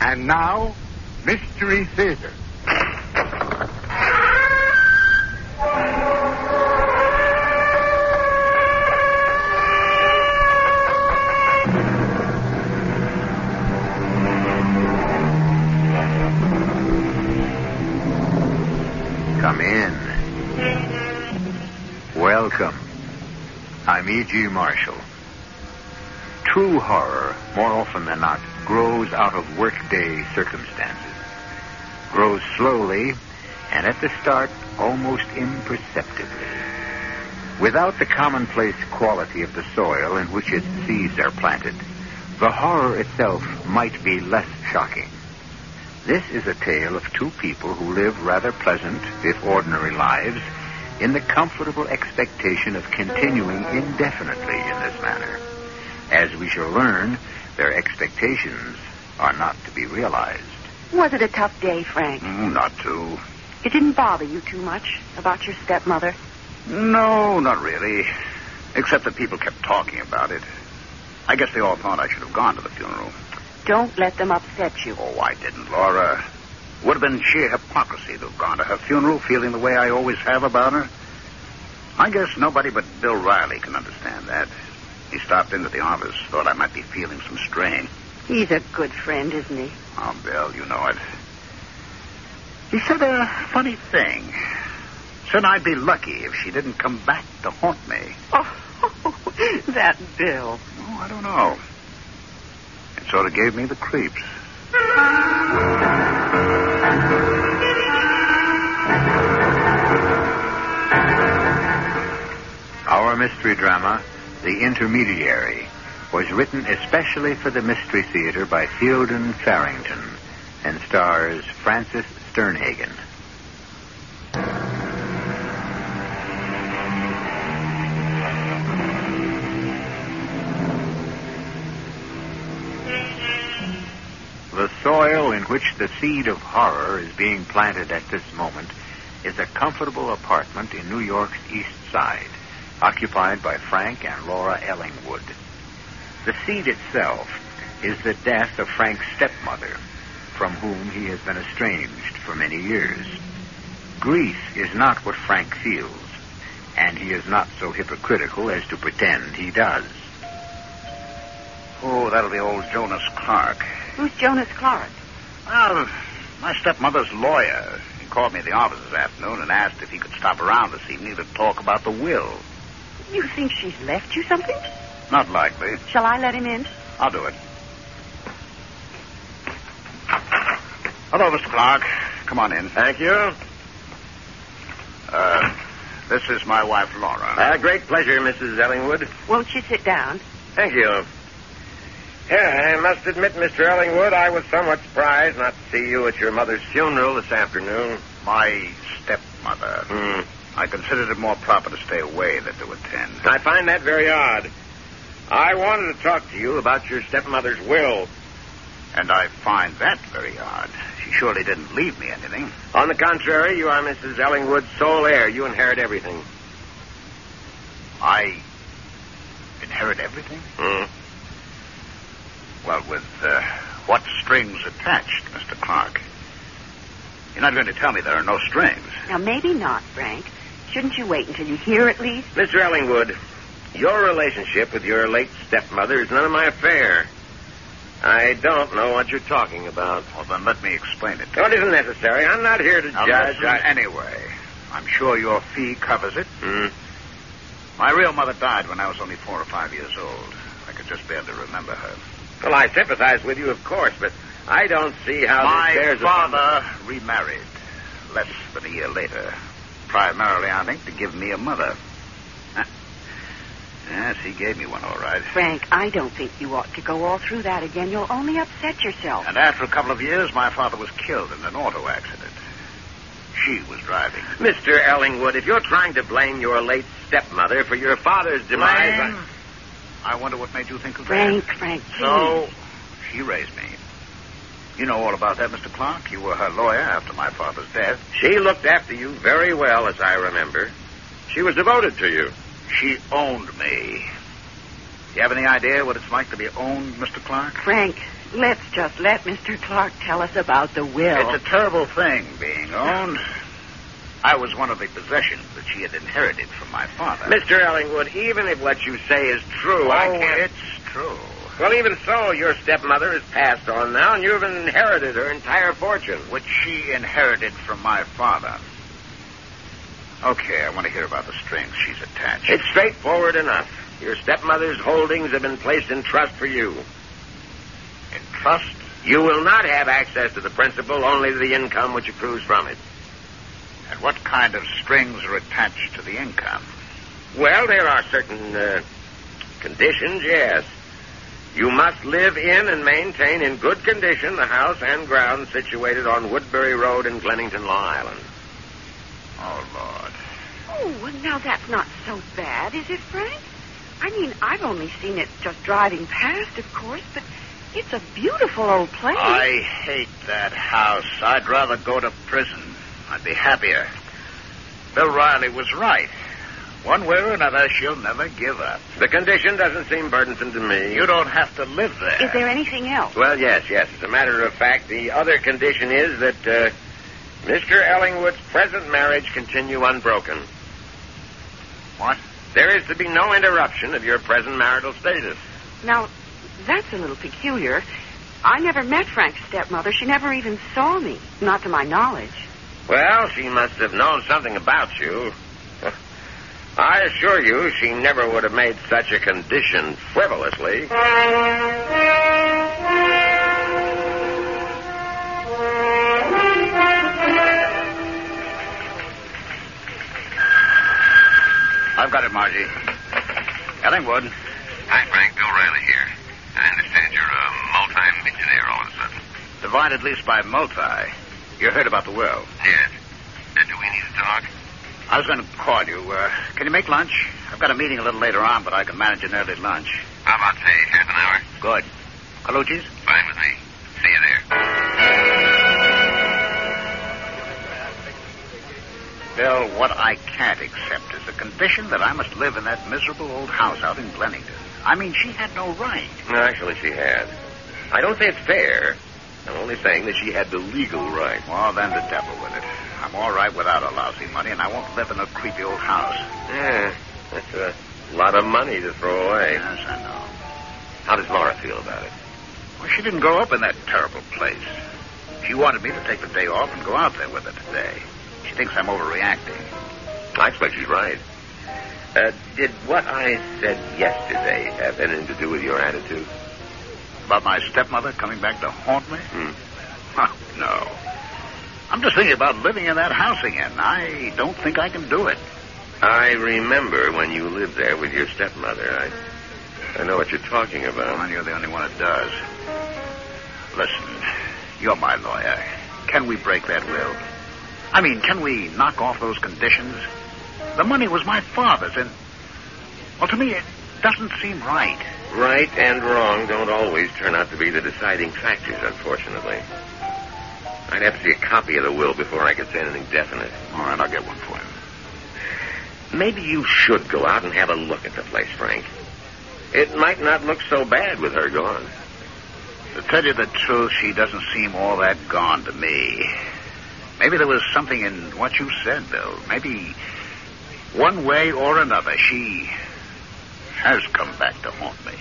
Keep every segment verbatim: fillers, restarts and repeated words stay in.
And now, Mystery Theater. Come in. Welcome. I'm E G. Marshall. True horror, more often than not, grows out of workday circumstances. Grows slowly, and at the start, almost imperceptibly. Without the commonplace quality of the soil in which its seeds are planted, the horror itself might be less shocking. This is a tale of two people who live rather pleasant, if ordinary lives, in the comfortable expectation of continuing indefinitely in this manner. As we shall learn, their expectations are not to be realized. Was it a tough day, Frank? Mm, not too. It didn't bother you too much about your stepmother? No, not really. Except that people kept talking about it. I guess they all thought I should have gone to the funeral. Don't let them upset you. Oh, I didn't, Laura. Would have been sheer hypocrisy to have gone to her funeral feeling the way I always have about her. I guess nobody but Bill Riley can understand that. He stopped into the office, thought I might be feeling some strain. He's a good friend, isn't he? Oh, Bill, you know it. He said a funny thing. Said I'd be lucky if she didn't come back to haunt me. Oh, that Bill. Oh, I don't know. It sort of gave me the creeps. Our mystery drama, The Intermediary, was written especially for the Mystery Theater by Fielden Farrington and stars Francis Sternhagen. The soil in which the seed of horror is being planted at this moment is a comfortable apartment in New York's East Side, occupied by Frank and Laura Ellingwood. The seed itself is the death of Frank's stepmother, from whom he has been estranged for many years. Grief is not what Frank feels, and he is not so hypocritical as to pretend he does. Oh, that'll be old Jonas Clark. Who's Jonas Clark? Well, my stepmother's lawyer. He called me at the office this afternoon and asked if he could stop around this evening to talk about the will. You think she's left you something? Not likely. Shall I let him in? I'll do it. Hello, Mister Clark. Come on in. Thank you. Uh, this is my wife, Laura. Uh, great pleasure, Missus Ellingwood. Won't you sit down? Thank you. Yeah, I must admit, Mister Ellingwood, I was somewhat surprised not to see you at your mother's funeral this afternoon. My stepmother. Hmm. I considered it more proper to stay away than to attend. I find that very odd. I wanted to talk to you about your stepmother's will. And I find that very odd. She surely didn't leave me anything. On the contrary, you are Missus Ellingwood's sole heir. You inherit everything. I inherit everything? Hmm. Well, with uh, what strings attached, Mister Clark? You're not going to tell me there are no strings. Now, maybe not, Frank. Shouldn't you wait until you hear at least? Mister Ellingwood, your relationship with your late stepmother is none of my affair. I don't know what you're talking about. Well, then let me explain it. No, it isn't necessary. I'm not here to Now, judge. listen, I... Anyway, I'm sure your fee covers it. Hmm. My real mother died when I was only four or five years old. I could just barely remember her. Well, I sympathize with you, of course, but I don't see how My this bears father upon... remarried less than a year later. Primarily, I think, to give me a mother. Yes, he gave me one, all right. Frank, I don't think you ought to go all through that again. You'll only upset yourself. And after a couple of years, my father was killed in an auto accident. She was driving. Mister Ellingwood, if you're trying to blame your late stepmother for your father's demise... Blame? I... I wonder what made you think of Frank, that. Frank, Frank, So, she raised me. You know all about that, Mister Clark. You were her lawyer after my father's death. She looked after you very well, as I remember. She was devoted to you. She owned me. You have any idea what it's like to be owned, Mister Clark? Frank, let's just let Mister Clark tell us about the will. It's a terrible thing, being owned. I was one of the possessions that she had inherited from my father. Mister Ellingwood, even if what you say is true, oh, I can't... it's true. Well, even so, your stepmother has passed on now, and you've inherited her entire fortune. Which she inherited from my father. Okay, I want to hear about the strings she's attached. It's straightforward enough. Your stepmother's holdings have been placed in trust for you. In trust? You will not have access to the principal, only to the income which accrues from it. And what kind of strings are attached to the income? Well, there are certain uh, conditions, yes. You must live in and maintain in good condition the house and grounds situated on Woodbury Road in Glennington, Long Island. Oh, Lord. Oh, well, now that's not so bad, is it, Frank? I mean, I've only seen it just driving past, of course, but it's a beautiful old place. I hate that house. I'd rather go to prison. I'd be happier. Bill Riley was right. One way or another, she'll never give up. The condition doesn't seem burdensome to me. You don't have to live there. Is there anything else? Well, yes, yes. As a matter of fact, the other condition is that uh, Mister Ellingwood's present marriage continue unbroken. What? There is to be no interruption of your present marital status. Now, that's a little peculiar. I never met Frank's stepmother. She never even saw me, not to my knowledge. Well, she must have known something about you. I assure you, she never would have made such a condition frivolously. I've got it, Margie. Ellingwood. Hi, Frank. Bill Riley here. I understand you're a multi-millionaire all of a sudden. Divided lease by multi. You heard about the will. Yes. Uh, do we need to talk? I was going to call you. Uh, can you make lunch? I've got a meeting a little later on, but I can manage an early lunch. How about, say, half an hour? Good. Colucci's? Fine with me. See you there. Bill, what I can't accept is the condition that I must live in that miserable old house out in Glennington. I mean, she had no right. No, actually, she had. I don't say it's fair. I'm only saying that she had the legal right. Well, then the devil with it. I'm all right without her lousy money, and I won't live in a creepy old house. Yeah, that's a lot of money to throw away. Yes, I know. How does Laura feel about it? Well, she didn't grow up in that terrible place. She wanted me to take the day off and go out there with her today. She thinks I'm overreacting. I expect she's right. Uh, did what I said yesterday have anything to do with your attitude? About my stepmother coming back to haunt me? Hmm. Oh, no. I'm just thinking about living in that house again. I don't think I can do it. I remember when you lived there with your stepmother. I, I know what you're talking about. Well, you're the only one that does. Listen, you're my lawyer. Can we break that will? I mean, can we knock off those conditions? The money was my father's, and, well, to me, it doesn't seem right. Right and wrong don't always turn out to be the deciding factors, unfortunately. I'd have to see a copy of the will before I could say anything definite. All right, I'll get one for you. Maybe you should go out and have a look at the place, Frank. It might not look so bad with her gone. To tell you the truth, she doesn't seem all that gone to me. Maybe there was something in what you said, Bill. Maybe one way or another, she has come back to haunt me.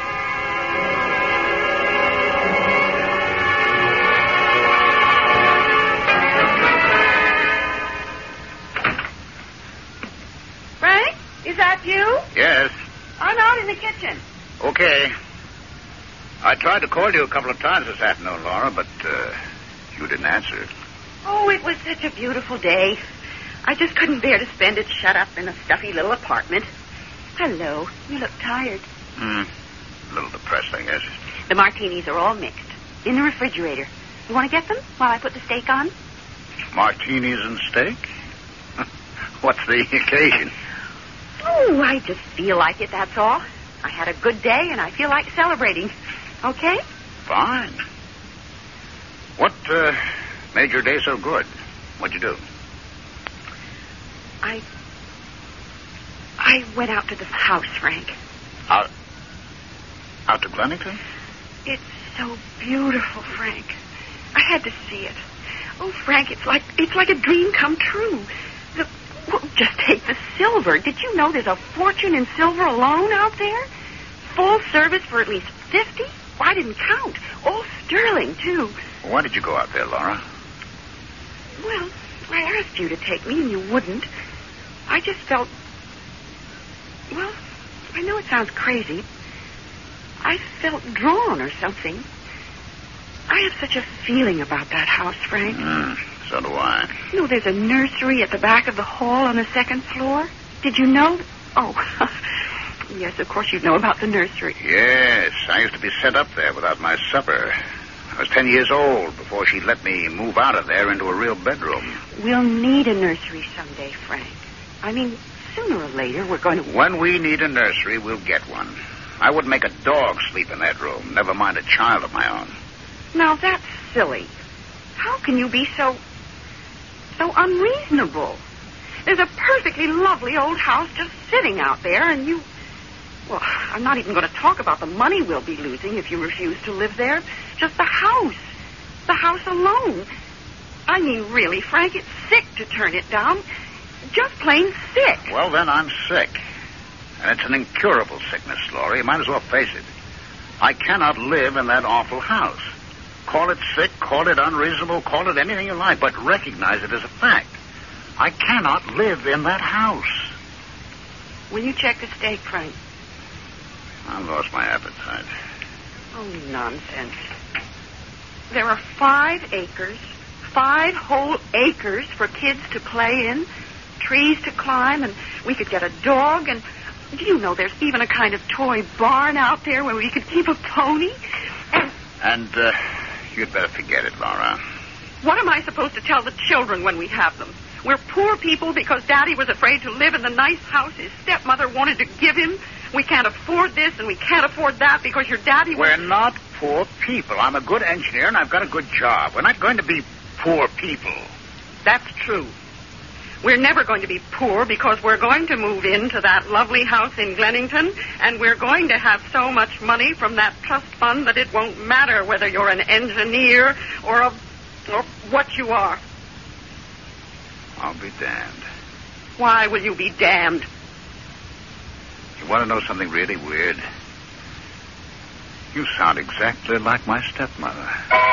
Frank, is that you? Yes. I'm out in the kitchen. Okay. I tried to call you a couple of times this afternoon, Laura, but uh, you didn't answer. Oh, it was such a beautiful day. I just couldn't bear to spend it shut up in a stuffy little apartment. Hello. You look tired. Hmm. A little depressed, I guess. The martinis are all mixed. In the refrigerator. You want to get them while I put the steak on? Martinis and steak? What's the occasion? Oh, I just feel like it, that's all. I had a good day, and I feel like celebrating. Okay? Fine. What uh, made your day so good? What'd you do? I... I went out to the house, Frank. Out... Out to Glennington? It's so beautiful, Frank. I had to see it. Oh, Frank, it's like it's like a dream come true. The, well, just take the silver. Did you know there's a fortune in silver alone out there? Full service for at least fifty? Well, I didn't count. All sterling, too. Why did you go out there, Laura? Well, I asked you to take me, and you wouldn't. I just felt... Well, I know it sounds crazy. I felt drawn or something. I have such a feeling about that house, Frank. Mm, so do I. You know, there's a nursery at the back of the hall on the second floor. Did you know? Oh, yes, of course you know about the nursery. Yes, I used to be set up there without my supper. I was ten years old before she let me move out of there into a real bedroom. We'll need a nursery someday, Frank. I mean, sooner or later we're going to... When we need a nursery, we'll get one. I wouldn't make a dog sleep in that room, never mind a child of my own. Now, that's silly. How can you be so... so unreasonable? There's a perfectly lovely old house just sitting out there, and you... Well, I'm not even going to talk about the money we'll be losing if you refuse to live there. Just the house. The house alone. I mean, really, Frank, it's sick to turn it down. Just plain sick. Well, then I'm sick. And it's an incurable sickness, Laura. You might as well face it. I cannot live in that awful house. Call it sick, call it unreasonable, call it anything you like, but recognize it as a fact. I cannot live in that house. Will you check the steak, Frank? I've lost my appetite. Oh, nonsense. There are five acres, five whole acres for kids to play in, trees to climb, and we could get a dog, and do you know there's even a kind of toy barn out there where we could keep a pony? And, and uh, you'd better forget it, Laura. What am I supposed to tell the children when we have them? We're poor people because Daddy was afraid to live in the nice house his stepmother wanted to give him. We can't afford this and we can't afford that because your daddy was... We're not poor people. I'm a good engineer and I've got a good job. We're not going to be poor people. That's true. We're never going to be poor because we're going to move into that lovely house in Glennington, and we're going to have so much money from that trust fund that it won't matter whether you're an engineer or a... or what you are. I'll be damned. Why will you be damned? You want to know something really weird? You sound exactly like my stepmother.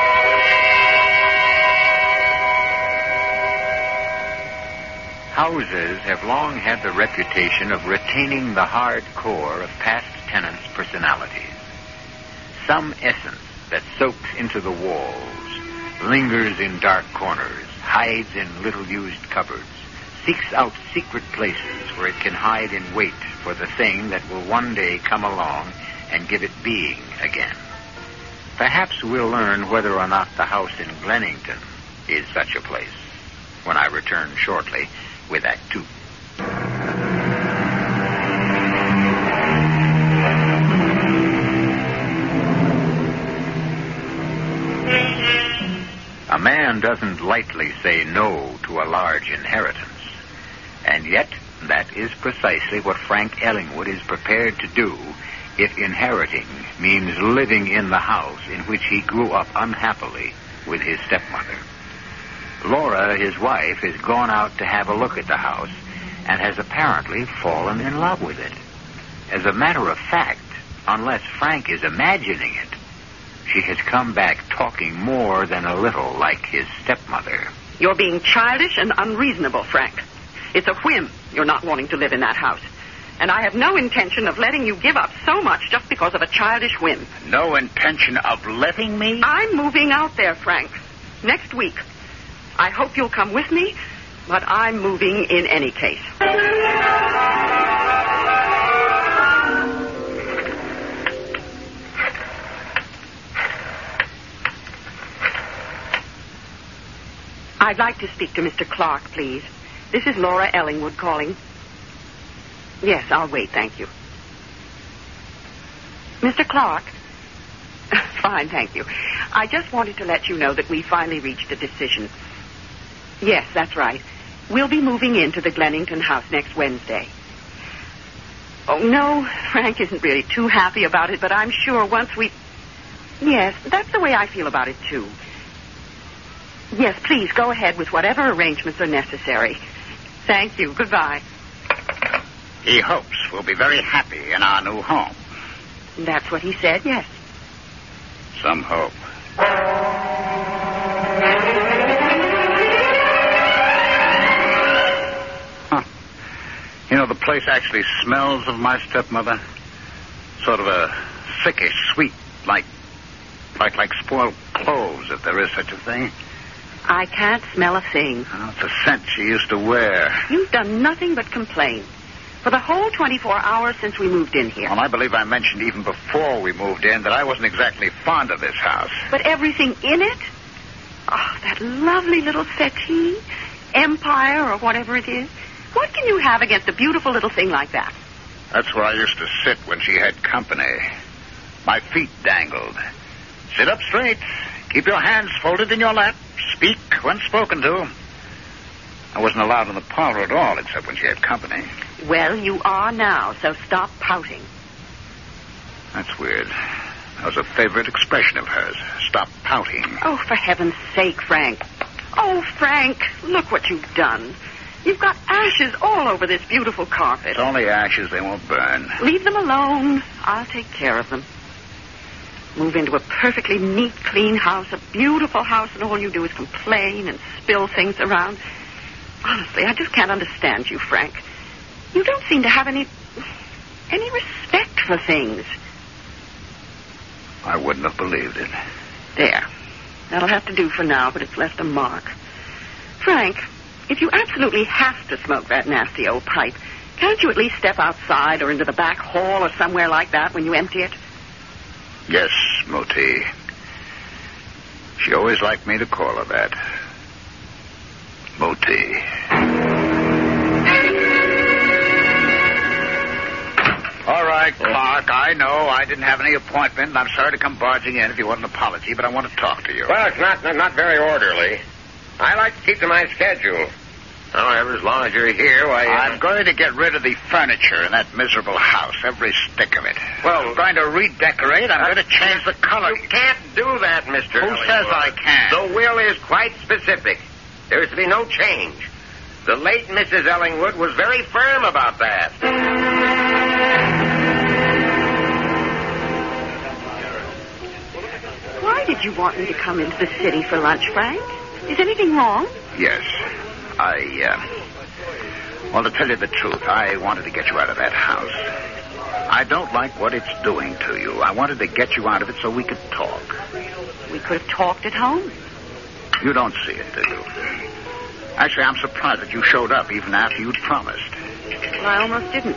Houses have long had the reputation of retaining the hard core of past tenants' personalities. Some essence that soaks into the walls, lingers in dark corners, hides in little-used cupboards, seeks out secret places where it can hide in wait for the thing that will one day come along and give it being again. Perhaps we'll learn whether or not the house in Glennington is such a place when I return shortly with Act Two. A man doesn't lightly say no to a large inheritance. And yet, that is precisely what Frank Ellingwood is prepared to do if inheriting means living in the house in which he grew up unhappily with his stepmother. Laura, his wife, has gone out to have a look at the house and has apparently fallen in love with it. As a matter of fact, unless Frank is imagining it, she has come back talking more than a little like his stepmother. You're being childish and unreasonable, Frank. It's a whim you're not wanting to live in that house. And I have no intention of letting you give up so much just because of a childish whim. No intention of letting me? I'm moving out there, Frank. Next week. I hope you'll come with me, but I'm moving in any case. I'd like to speak to Mister Clark, please. This is Laura Ellingwood calling. Yes, I'll wait, thank you. Mister Clark? Fine, thank you. I just wanted to let you know that we finally reached a decision. Yes, that's right. We'll be moving into the Glennington house next Wednesday. Oh, no, Frank isn't really too happy about it, but I'm sure once we... Yes, that's the way I feel about it, too. Yes, please, go ahead with whatever arrangements are necessary. Thank you. Goodbye. He hopes we'll be very happy in our new home. That's what he said, yes. Some hope. Huh. You know, the place actually smells of my stepmother. Sort of a sickish, sweet, like, like, like spoiled cloves, if there is such a thing. I can't smell a thing. Oh, it's a scent she used to wear. You've done nothing but complain. For the whole twenty-four hours since we moved in here. Well, I believe I mentioned even before we moved in that I wasn't exactly fond of this house. But everything in it? Oh, that lovely little settee, Empire, or whatever it is. What can you have against a beautiful little thing like that? That's where I used to sit when she had company. My feet dangled. Sit up straight. Keep your hands folded in your lap. Speak when spoken to. I wasn't allowed in the parlor at all, except when she had company. Well, you are now, so stop pouting. That's weird. That was a favorite expression of hers. Stop pouting. Oh, for heaven's sake, Frank. Oh, Frank, look what you've done. You've got ashes all over this beautiful carpet. It's only ashes. They won't burn. Leave them alone. I'll take care of them. Move into a perfectly neat, clean house, a beautiful house, and all you do is complain and spill things around. Honestly, I just can't understand you, Frank. You don't seem to have any... any respect for things. I wouldn't have believed it. There. That'll have to do for now, but it's left a mark. Frank, if you absolutely have to smoke that nasty old pipe, can't you at least step outside or into the back hall or somewhere like that when you empty it? Yes, Moti. She always liked me to call her that. Moti. All right, Clark, I know I didn't have any appointment, and I'm sorry to come barging in if you want an apology, but I want to talk to you. Well, it's not, not, not very orderly. I like to keep to my schedule. However, as long as you're here, why... Uh... I'm going to get rid of the furniture in that miserable house, every stick of it. Well... I'm going to redecorate. I'm uh, going to change the color. You can't do that, Mister Who Ellingwood. says I can? The will is quite specific. There is to be no change. The late Missus Ellingwood was very firm about that. Why did you want me to come into the city for lunch, Frank? Is anything wrong? Yes. I, uh... Well, to tell you the truth, I wanted to get you out of that house. I don't like what it's doing to you. I wanted to get you out of it so we could talk. We could have talked at home. You don't see it, do you? Actually, I'm surprised that you showed up even after you'd promised. Well, I almost didn't.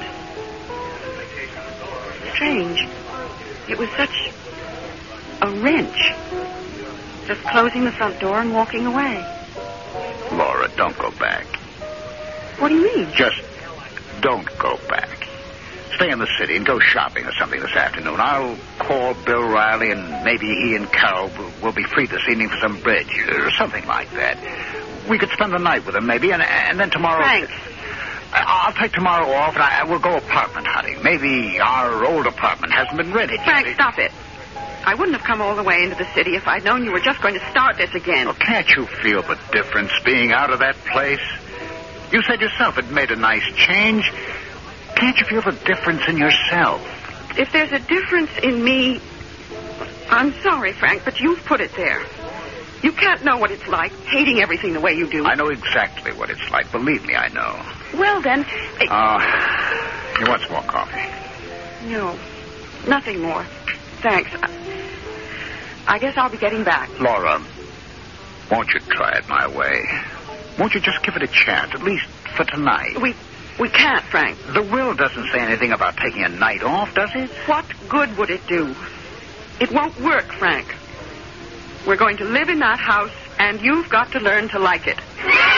Strange. It was such a wrench. Just closing the front door and walking away. Laura, don't go back. What do you mean? Just don't go back. Stay in the city and go shopping or something this afternoon. I'll call Bill Riley, and maybe he and Carol will be free this evening for some bridge or something like that. We could spend the night with him, maybe, and, and then tomorrow... Frank. I'll take tomorrow off, and I, we'll go apartment hunting. Maybe our old apartment hasn't been rented yet. Frank, stop it. I wouldn't have come all the way into the city if I'd known you were just going to start this again. Well, can't you feel the difference being out of that place? You said yourself it made a nice change. Can't you feel the difference in yourself? If there's a difference in me... I'm sorry, Frank, but you've put it there. You can't know what it's like, hating everything the way you do. I know exactly what it's like. Believe me, I know. Well, then... Oh, uh, you want some more coffee? No, nothing more. Thanks. I, I guess I'll be getting back. Laura, won't you try it my way? Won't you just give it a chance, at least for tonight? We we can't, Frank. The will doesn't say anything about taking a night off, does it? What good would it do? It won't work, Frank. We're going to live in that house, and you've got to learn to like it.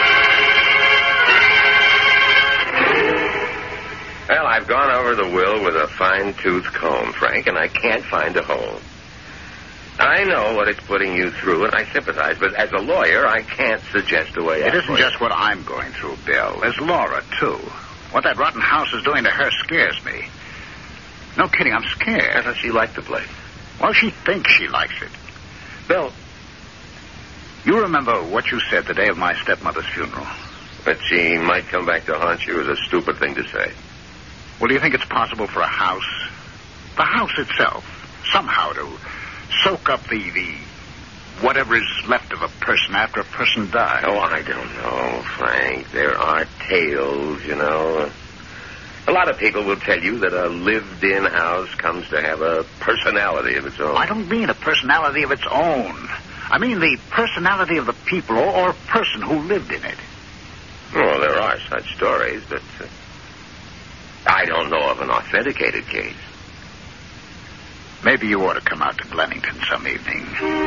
Well, I've gone over the will with a fine-tooth comb, Frank, and I can't find a hole. I know what it's putting you through, and I sympathize, but as a lawyer, I can't suggest a way out. It isn't just what I'm going through, Bill. There's Laura, too. What that rotten house is doing to her scares me. No kidding, I'm scared. How does she like the place? Well, she thinks she likes it. Bill, you remember what you said the day of my stepmother's funeral? That she might come back to haunt you is a stupid thing to say. Well, do you think it's possible for a house, the house itself, somehow to soak up the, the whatever is left of a person after a person dies? Oh, I don't know, Frank. There are tales, you know. A lot of people will tell you that a lived-in house comes to have a personality of its own. I don't mean a personality of its own. I mean the personality of the people or, or person who lived in it. Well, there are such stories, but uh, I don't know of an authenticated case. Maybe you ought to come out to Glennington some evening.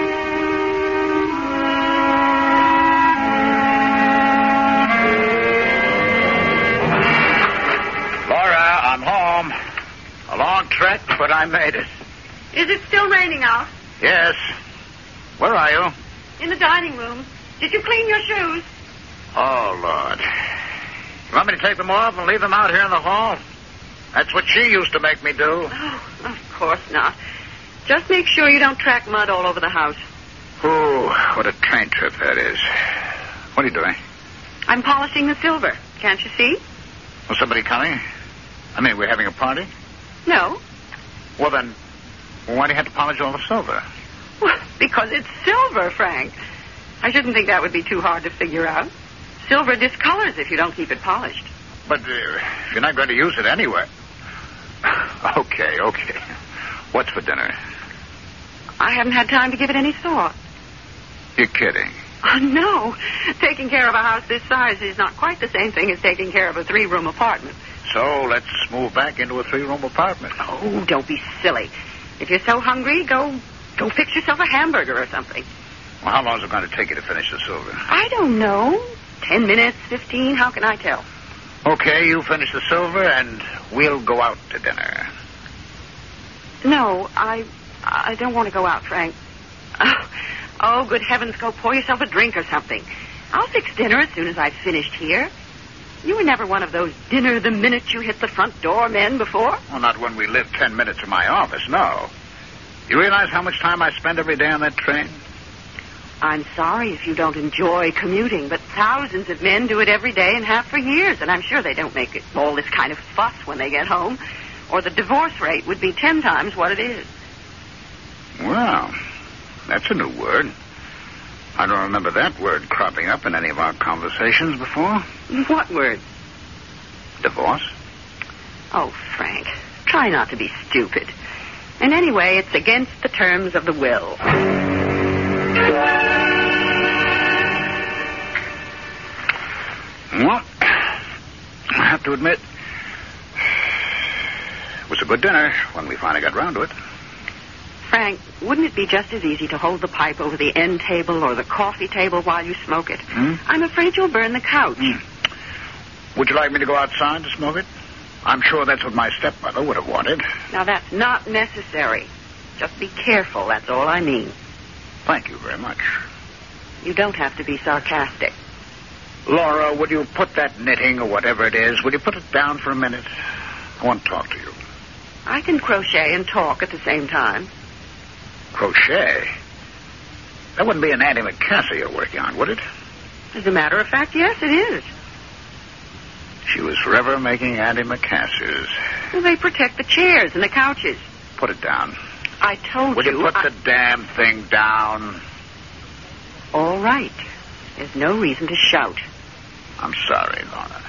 Laura, I'm home. A long trek, but I made it. Is it still raining out? Yes. Where are you? In the dining room. Did you clean your shoes? Oh, Lord. You want me to take them off and leave them out here in the hall? That's what she used to make me do. Oh, of course not. Just make sure you don't track mud all over the house. Oh, what a train trip that is. What are you doing? I'm polishing the silver. Can't you see? Was somebody coming? I mean, we're having a party? No. Well, then, why do you have to polish all the silver? Well, because it's silver, Frank. I shouldn't think that would be too hard to figure out. Silver discolors if you don't keep it polished. But uh, if you're not going to use it anyway. Okay, okay. What's for dinner? I haven't had time to give it any thought. You're kidding. Oh, no. Taking care of a house this size is not quite the same thing as taking care of a three-room apartment. So let's move back into a three-room apartment. Oh, don't be silly. If you're so hungry, go go fix yourself a hamburger or something. Well, how long is it going to take you to finish the silver? I don't know. Ten minutes, fifteen, how can I tell? Okay, you finish the silver, and we'll go out to dinner. No, I I don't want to go out, Frank. Oh, oh, good heavens, go pour yourself a drink or something. I'll fix dinner as soon as I've finished here. You were never one of those dinner the minute you hit the front door men before? Well, not when we lived ten minutes from my office, no. You realize how much time I spend every day on that train? I'm sorry if you don't enjoy commuting, but thousands of men do it every day and have for years, and I'm sure they don't make it all this kind of fuss when they get home, or the divorce rate would be ten times what it is. Well, that's a new word. I don't remember that word cropping up in any of our conversations before. What word? Divorce. Oh, Frank, try not to be stupid. And anyway, it's against the terms of the will. Well, I have to admit, it was a good dinner when we finally got round to it. Frank, wouldn't it be just as easy to hold the pipe over the end table or the coffee table while you smoke it? Hmm? I'm afraid you'll burn the couch. Hmm. Would you like me to go outside to smoke it? I'm sure that's what my stepmother would have wanted. Now, that's not necessary. Just be careful, that's all I mean. Thank you very much. You don't have to be sarcastic. Laura, would you put that knitting or whatever it is, would you put it down for a minute? I want to talk to you. I can crochet and talk at the same time. Crochet? That wouldn't be an antimacassar you're working on, would it? As a matter of fact, yes, it is. She was forever making antimacassars. Well, they protect the chairs and the couches. Put it down. I told Would you... you put I... the damn thing down? All right. There's no reason to shout. I'm sorry, Laura.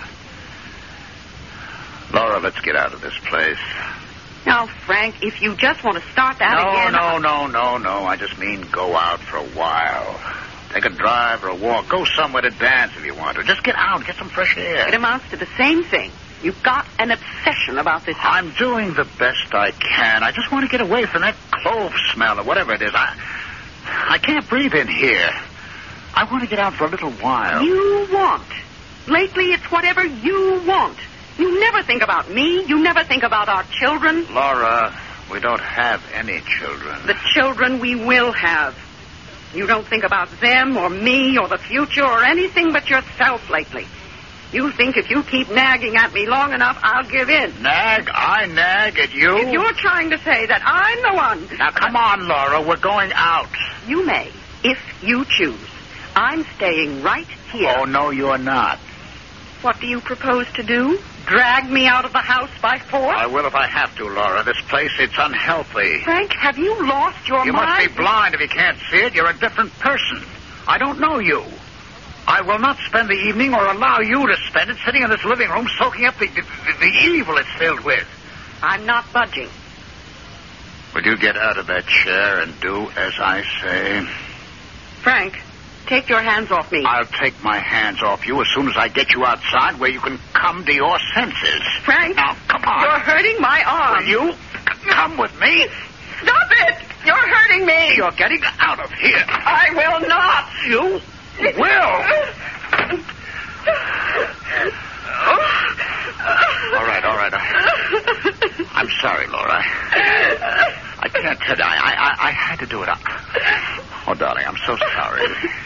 Laura, let's get out of this place. Now, Frank, if you just want to start that no, again... No, no, no, no, I just mean go out for a while. Take a drive or a walk. Go somewhere to dance if you want to. Just get out, get some fresh air. It amounts to the same thing. You've got an obsession about this house. I'm doing the best I can. I just want to get away from that clove smell or whatever it is. I, I can't breathe in here. I want to get out for a little while. You want. Lately, it's whatever you want. You never think about me. You never think about our children. Laura, we don't have any children. The children we will have. You don't think about them or me or the future or anything but yourself lately. You think if you keep nagging at me long enough, I'll give in. Nag? I nag at you? If you're trying to say that I'm the one... Now, come on, Laura. We're going out. You may, if you choose. I'm staying right here. Oh, no, you're not. What do you propose to do? Drag me out of the house by force? I will if I have to, Laura. This place, it's unhealthy. Frank, have you lost your You mind? must be blind if you can't see it. You're a different person. I don't know you. I will not spend the evening or allow you to spend it sitting in this living room soaking up the, the, the evil it's filled with. I'm not budging. Will you get out of that chair and do as I say? Frank, take your hands off me. I'll take my hands off you as soon as I get you outside where you can come to your senses. Frank, now, come on. You're hurting my arm. Will you come with me? Stop it! You're hurting me. You're getting out of here. I will not. You will. All right, all right. I, I'm sorry, Laura. I can't tell you. I, I, I had to do it. Oh, darling, I'm so sorry.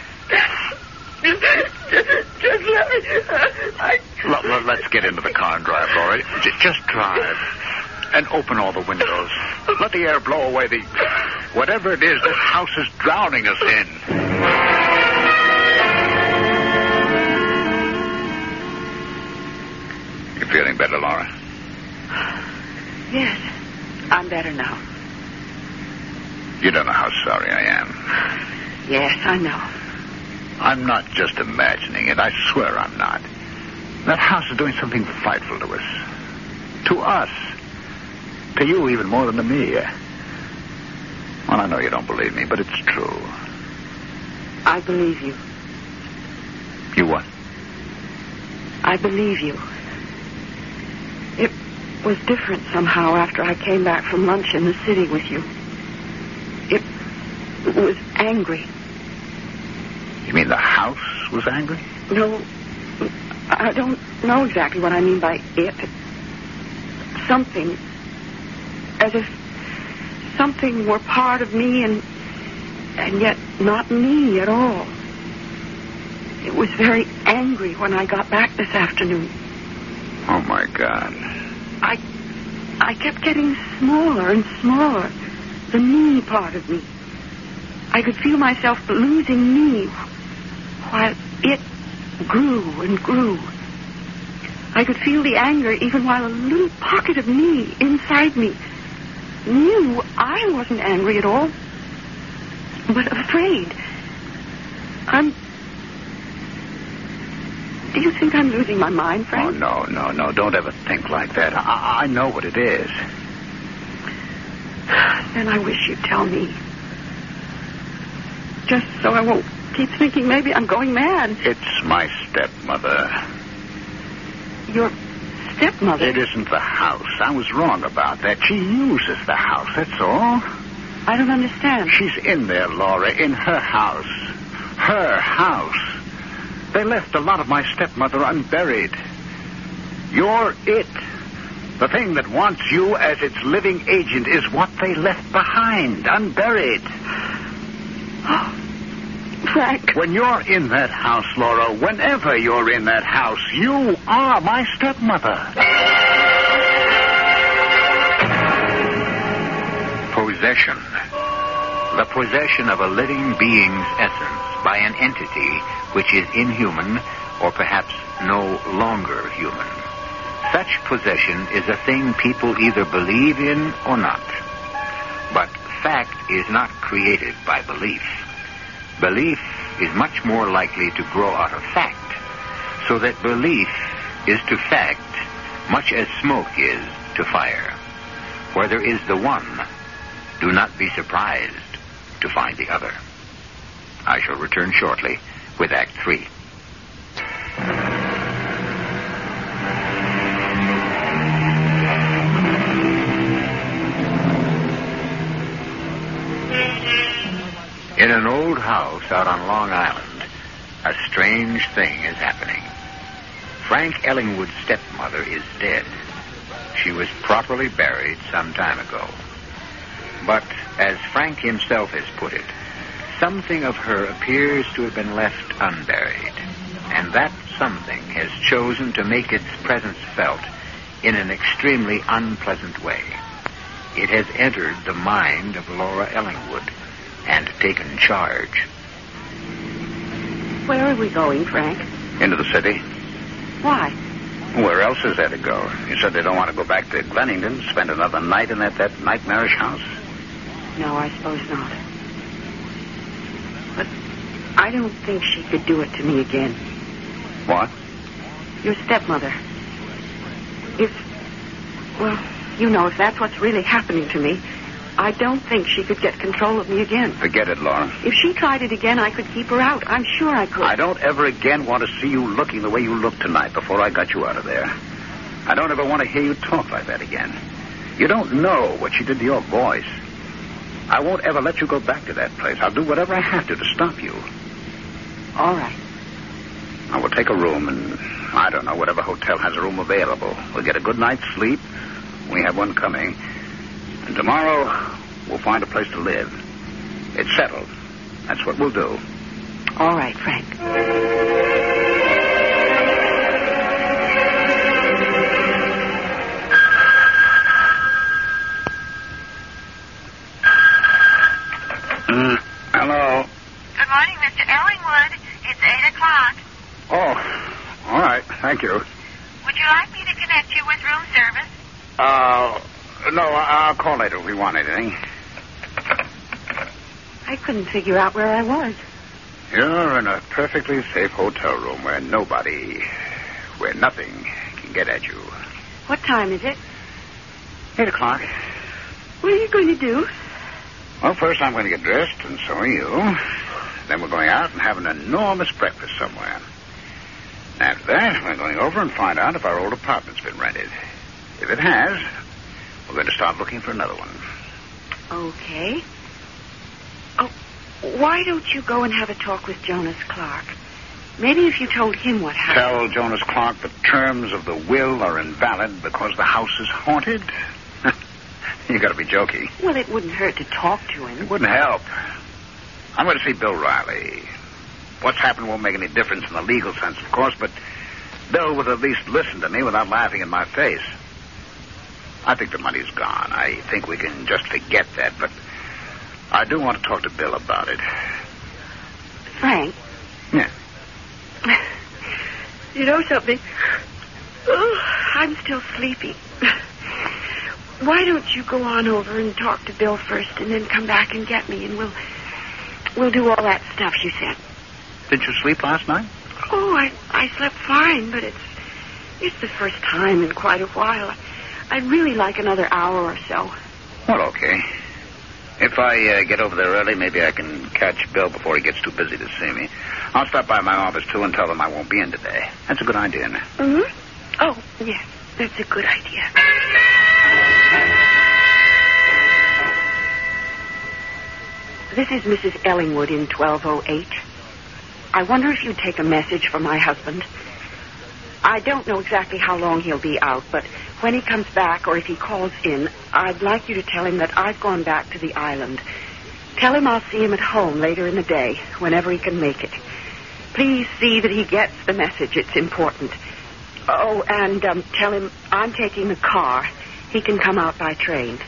Just, just let me. I... Look, look, let's get into the car and drive, Laura. J- just drive. And open all the windows. Let the air blow away the... whatever it is this house is drowning us in. You feeling better, Laura? Yes, I'm better now. You don't know how sorry I am. Yes, I know. I'm not just imagining it. I swear I'm not. That house is doing something frightful to us. To us. To you even more than to me. Well, I know you don't believe me, but it's true. I believe you. You what? I believe you. It was different somehow after I came back from lunch in the city with you. It was angry. You mean the house was angry? No, I don't know exactly what I mean by it. Something, as if something were part of me and and yet not me at all. It was very angry when I got back this afternoon. Oh, my God. I I kept getting smaller and smaller. The me part of me. I could feel myself losing me while it grew and grew. I could feel the anger even while a little pocket of me inside me knew I wasn't angry at all, but afraid. I'm... Do you think I'm losing my mind, Frank? Oh, no, no, no. Don't ever think like that. I, I know what it is. Then I wish you'd tell me. Just so I won't keep thinking maybe I'm going mad. It's my stepmother. Your stepmother? It isn't the house. I was wrong about that. She uses the house, that's all. I don't understand. She's in there, Laura, in her house. Her house. They left a lot of my stepmother unburied. You're it. The thing that wants you as its living agent is what they left behind, unburied. Frank. When you're in that house, Laura, whenever you're in that house, you are my stepmother. Possession. The possession of a living being's essence by an entity which is inhuman or perhaps no longer human. Such possession is a thing people either believe in or not. But fact is not created by belief. Belief is much more likely to grow out of fact, so that belief is to fact much as smoke is to fire. Where there is the one, do not be surprised to find the other. I shall return shortly with Act Three. In an old house out on Long Island, a strange thing is happening. Frank Ellingwood's stepmother is dead. She was properly buried some time ago. But, as Frank himself has put it, something of her appears to have been left unburied. And that something has chosen to make its presence felt in an extremely unpleasant way. It has entered the mind of Laura Ellingwood and taken charge. Where are we going, Frank? Into the city. Why? Where else is there to go? You said they don't want to go back to Glennington, spend another night in that, that nightmarish house? No, I suppose not. But I don't think she could do it to me again. What? Your stepmother. If, well, you know, if that's what's really happening to me, I don't think she could get control of me again. Forget it, Laura. If she tried it again, I could keep her out. I'm sure I could. I don't ever again want to see you looking the way you looked tonight before I got you out of there. I don't ever want to hear you talk like that again. You don't know what she did to your voice. I won't ever let you go back to that place. I'll do whatever I have to to stop you. All right. I will take a room and, I don't know, whatever hotel has a room available. We'll get a good night's sleep. We have one coming. And tomorrow, we'll find a place to live. It's settled. That's what we'll do. All right, Frank. Mm, hello. Good morning, Mister Ellingwood. It's eight o'clock. Oh, all right. Thank you. Would you like me to connect you with room service? Uh... No, I'll call later if we want anything. I couldn't figure out where I was. You're in a perfectly safe hotel room where nobody, where nothing can get at you. What time is it? Eight o'clock. What are you going to do? Well, first I'm going to get dressed, and so are you. Then we're going out and have an enormous breakfast somewhere. After that, we're going over and find out if our old apartment's been rented. If it has, we're going to start looking for another one. Okay. Oh, why don't you go and have a talk with Jonas Clark? Maybe if you told him what happened. Tell Jonas Clark the terms of the will are invalid because the house is haunted? You got to be joking. Well, it wouldn't hurt to talk to him. It wouldn't help. I'm going to see Bill Riley. What's happened won't make any difference in the legal sense, of course, but Bill would at least listen to me without laughing in my face. I think the money's gone. I think we can just forget that, but I do want to talk to Bill about it. Frank? Yeah. You know something? Oh, I'm still sleepy. Why don't you go on over and talk to Bill first and then come back and get me, and we'll we'll do all that stuff you said. Didn't you sleep last night? Oh, I, I slept fine, but it's it's the first time in quite a while. I'd really like another hour or so. Well, okay. If I uh, get over there early, maybe I can catch Bill before he gets too busy to see me. I'll stop by my office, too, and tell them I won't be in today. That's a good idea. Mm-hmm. Oh, yes, that's a good idea. This is Missus Ellingwood in twelve oh eight. I wonder if you'd take a message for my husband. I don't know exactly how long he'll be out, but when he comes back or if he calls in, I'd like you to tell him that I've gone back to the island. Tell him I'll see him at home later in the day, whenever he can make it. Please see that he gets the message. It's important. Oh, and um, tell him I'm taking the car. He can come out by train.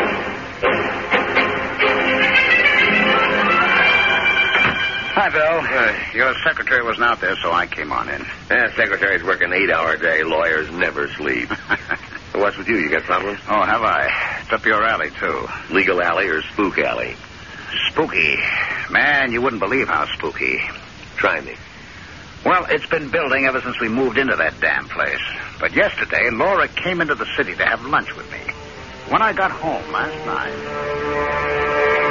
Hi, Bill. Uh, your secretary wasn't out there, so I came on in. Yeah, secretaries work an eight-hour day. Lawyers never sleep. What's with you? You got problems? Oh, have I? It's up your alley, too. Legal alley or spook alley? Spooky. Man, you wouldn't believe how spooky. Try me. Well, it's been building ever since we moved into that damn place. But yesterday, Laura came into the city to have lunch with me. When I got home last night...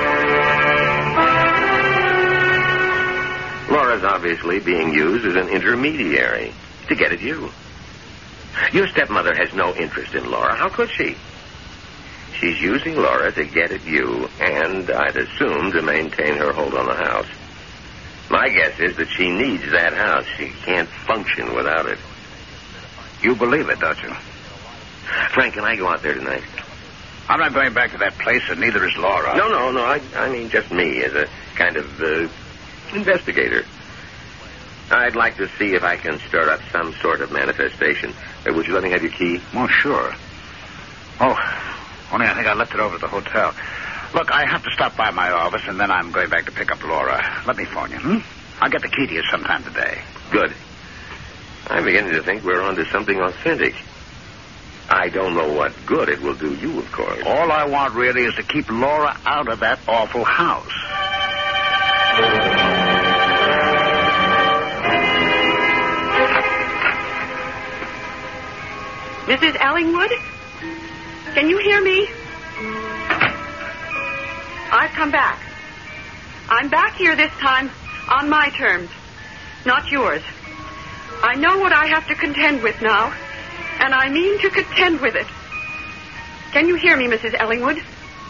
Laura's obviously being used as an intermediary to get at you. Your stepmother has no interest in Laura. How could she? She's using Laura to get at you, and I'd assume to maintain her hold on the house. My guess is that she needs that house. She can't function without it. You believe it, don't you? Frank, can I go out there tonight? I'm not going back to that place, and neither is Laura. No, no, no. I, I mean just me as a kind of uh, investigator. I'd like to see if I can stir up some sort of manifestation. Uh, would you let me have your key? Oh, sure. Oh, only I think I left it over at the hotel. Look, I have to stop by my office, and then I'm going back to pick up Laura. Let me phone you, hmm? I'll get the key to you sometime today. Good. I'm beginning to think we're onto something authentic. I don't know what good it will do you, of course. All I want, really, is to keep Laura out of that awful house. Missus Ellingwood? Can you hear me? I've come back. I'm back here this time on my terms, not yours. I know what I have to contend with now, and I mean to contend with it. Can you hear me, Missus Ellingwood?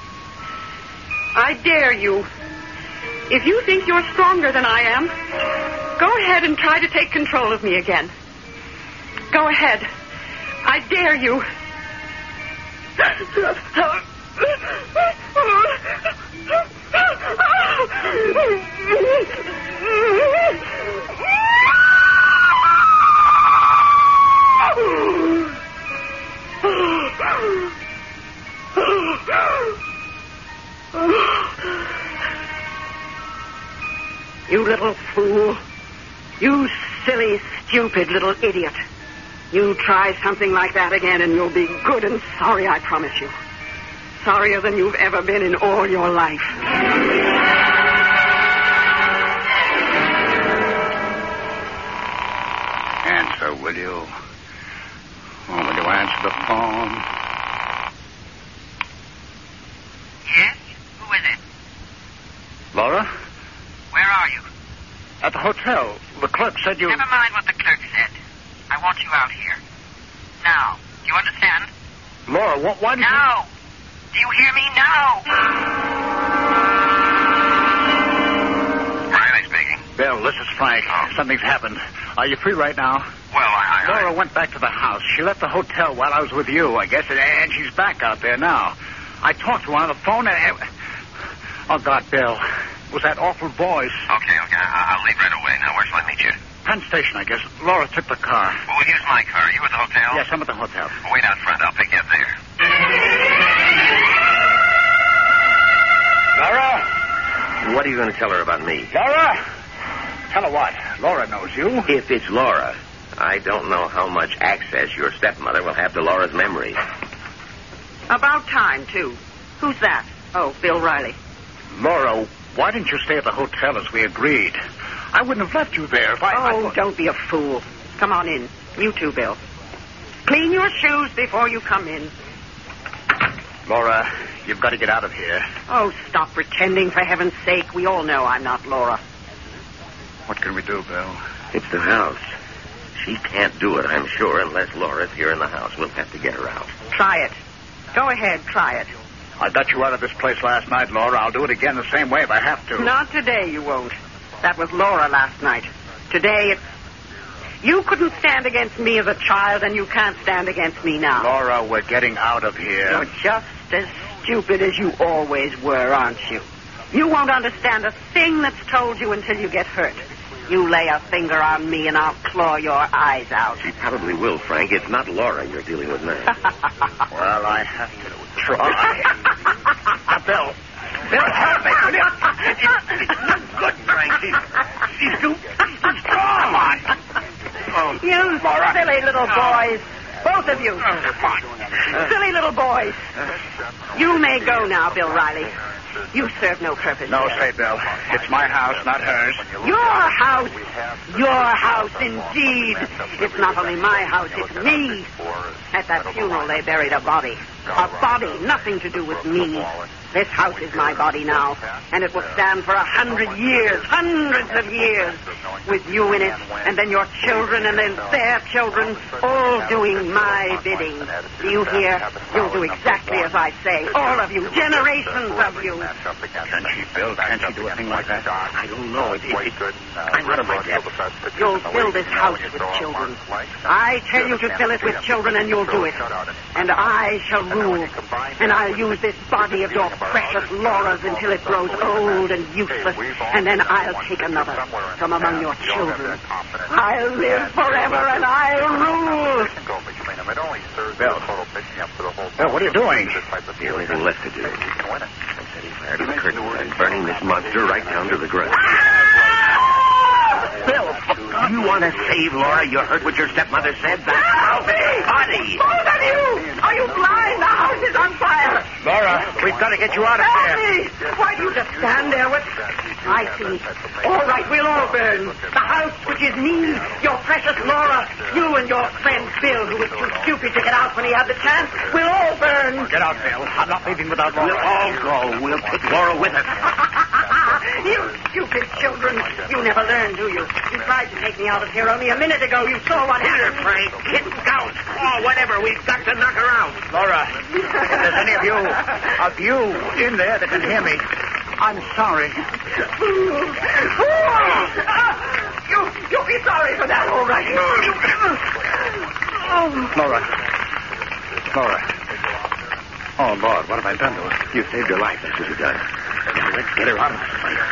I dare you. If you think you're stronger than I am, go ahead and try to take control of me again. Go ahead. I dare you. You little fool. You silly, stupid little idiot. You try something like that again and you'll be good and sorry, I promise you. Sorrier than you've ever been in all your life. Answer, will you? Oh, will you answer the phone? Yes? Who is it? Laura? Where are you? At the hotel. The clerk said you... Never mind what the clerk said. I want you out here. Now. Do you understand? Laura, what, why did you... Now. Do you hear me? Now. Riley speaking. Bill, this is Frank. Oh. Something's happened. Are you free right now? Well, I... I Laura I... went back to the house. She left the hotel while I was with you, I guess, and, and she's back out there now. I talked to her on the phone and... Oh, God, Bill. It was that awful voice. Okay, okay. I- I'll leave right away. Now, where shall I meet you? Penn Station, I guess. Laura took the car. Well, we'll use my car. Are you at the hotel? Yes, I'm at the hotel. Well, wait out front. I'll pick you up there. Laura? What are you going to tell her about me? Laura? Tell her what? Laura knows you. If it's Laura, I don't know how much access your stepmother will have to Laura's memory. About time, too. Who's that? Oh, Bill Riley. Laura, why didn't you stay at the hotel as we agreed? I wouldn't have left you there if I... Oh, I... don't be a fool. Come on in. You too, Bill. Clean your shoes before you come in. Laura, you've got to get out of here. Oh, stop pretending, for heaven's sake. We all know I'm not Laura. What can we do, Bill? It's the house. She can't do it, I'm sure, unless Laura's here in the house. We'll have to get her out. Try it. Go ahead, try it. I got you out of this place last night, Laura. I'll do it again the same way if I have to. Not today, you won't. That was Laura last night. Today, it's... You couldn't stand against me as a child, and you can't stand against me now. Laura, we're getting out of here. You're just as stupid as you always were, aren't you? You won't understand a thing that's told you until you get hurt. You lay a finger on me, and I'll claw your eyes out. She probably will, Frank. It's not Laura you're dealing with now. Well, I have to try. Now, Bill. Bill, help me. It's, it's not good, Frank. She's, she's too, she's too strong. Come on. Oh, You Laura. silly little boys. Both of you. Oh, come on. Silly little boys. You may go now, Bill Riley. You serve no purpose No, here. say, Bill. It's my house, not hers. Your house. Your house, indeed. It's not only my house, it's me. At that funeral, they buried a body. A body, nothing to do with me. This house is my body now, and it will stand for a hundred years, hundreds of years, with you in it, and then your children, and then their children, all doing my bidding. Do you hear? You'll do exactly as I say. All of you, generations of you. Can she, Bill? Can she do a thing like that? I don't know. It, it, it, I'm out of my depth. You'll fill this house with children. I tell you to fill it with children, and you'll do it. And I shall rule. And I'll use this body of your precious Laura's until it grows old and useless. And then I'll take another from among your children. I'll live forever and I'll rule. Bill. Bill, what are you doing? The only thing left to do. Setting fire to the curtain and burning this monster right down to the ground. Bill, do you want to save Laura? You heard what your stepmother said? That's Help me! body. Both of you! Are you blind? The house is on fire. Laura, we've got to get you out of Help here. me! Why do you just stand there with... I see. All right, we'll all burn. The house, which is me, your precious Laura, you and your friend Bill, who was too stupid to get out when he had the chance, we'll all burn. Get out, Bill. I'm not leaving without Laura. We'll all go. We'll take Laura with us. You stupid children. You never learn, do you? You tried to take me out of here only a minute ago. You saw what happened. Frank, kid, scout, or whatever. We've got to knock her out. Laura, if there's any of you, of you in there that can hear me, I'm sorry. You, you'll be sorry for that, all right. Laura. Laura. Oh, Lord, what have I done to her? You saved her life. That's what you've done. Now, let's get her out of this place.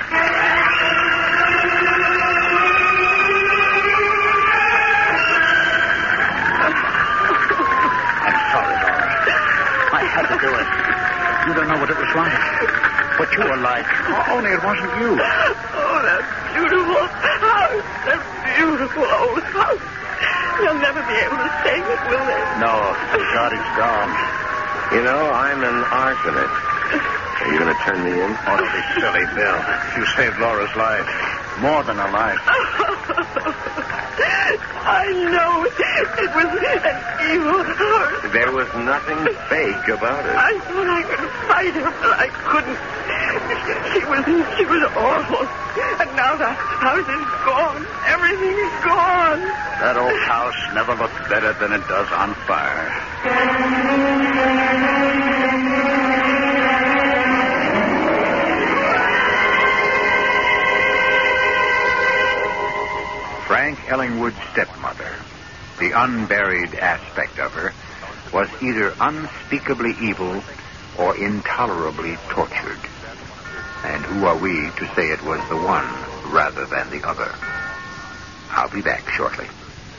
I'm sorry, Laura. I had to do it. You don't know what it was like. What you were like. Only it wasn't you. Oh, that beautiful house. That beautiful old house. They'll never be able to save it, will they? No, thank God it's gone. You know, I'm an arsonist. Are you going to turn me in? Oh, don't be silly, Bill. You saved Laura's life. More than a life. I know it was an evil heart. There was nothing fake about it. I thought I could fight her, but I couldn't. She was she was awful. And now the house is gone. Everything's gone. That old house never looked better than it does on fire. Frank Ellingwood's stepmother, the unburied aspect of her, was either unspeakably evil or intolerably tortured. And who are we to say it was the one rather than the other? I'll be back shortly.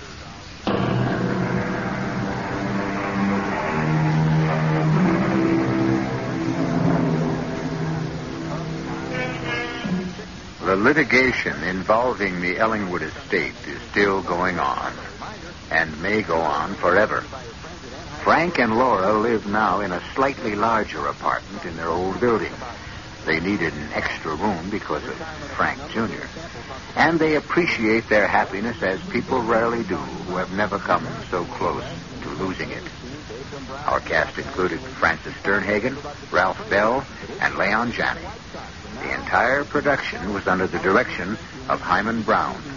The litigation involving the Ellingwood estate is still going on, and may go on forever. Frank and Laura live now in a slightly larger apartment in their old building. They needed an extra room because of Frank Junior, and they appreciate their happiness as people rarely do who have never come so close to losing it. Our cast included Francis Sternhagen, Ralph Bell, and Leon Janney. The entire production was under the direction of Hyman Brown.